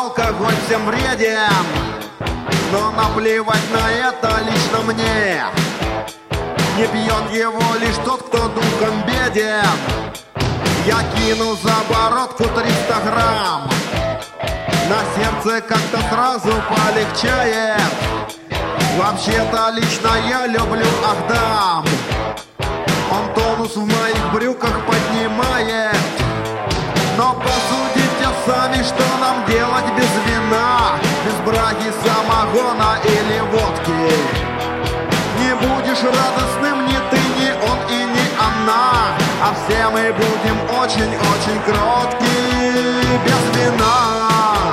алкоголь всем вреден, но наплевать на это лично мне. Не пьет его лишь тот, кто духом беден. Я кину за бородку 300 грамм, на сердце как-то сразу полегчает. Вообще-то лично я люблю Ахдам, он тонус в моих брюках поднимает. Но посудите сами, что нам делать без вина, без браги, самогона или водки. Не будешь радостным ни ты, ни он и ни она, а все мы будем очень-очень кроткие без вина.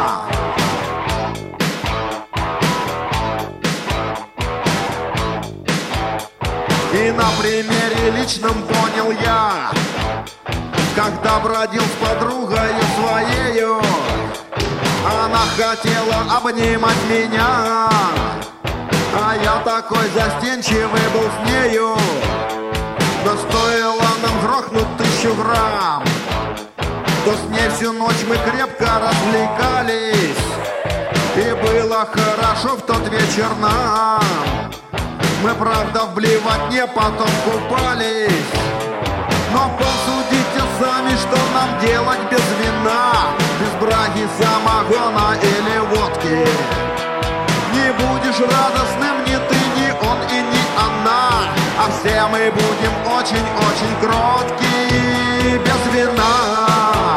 И на примере личном понял я, когда бродил с подругой своею, она хотела обнимать меня, а я такой застенчивый был с нею. Но стоило нам грохнуть 1000 грамм, то с ней всю ночь мы крепко развлекались, и было хорошо в тот вечер нам. Мы, правда, в блевотне потом купались, но посудите сами, что нам делать без вина, без браги, самогона или водки. Не будешь радостным ни ты, ни он и ни она, а все мы будем очень-очень кроткие без вина.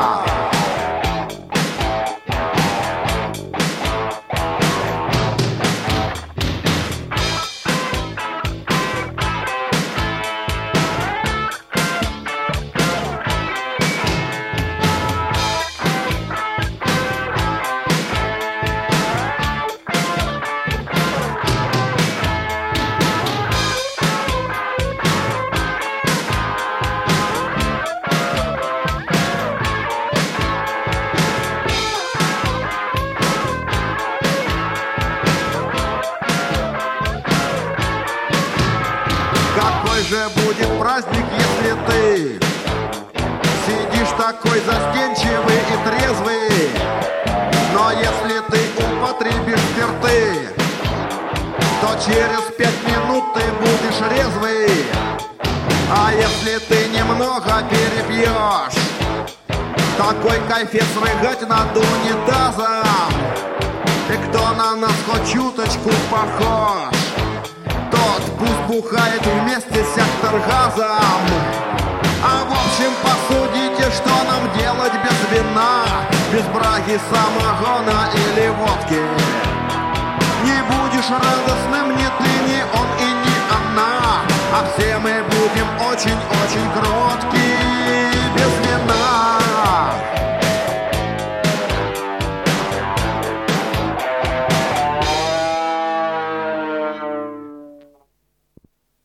Какой же будет праздник, если ты сидишь такой застенчивый и трезвый? Но если ты употребишь спирты, то через 5 минут ты будешь резвый. А если ты немного перепьешь, такой кайфец рыгать над унитазом. И кто на нас хоть чуточку похож, тот пусть бухает вместе с секторгазом. А в общем посудите, что нам делать без вина, без браги, самогона или водки. Не будешь радостным ни ты, ни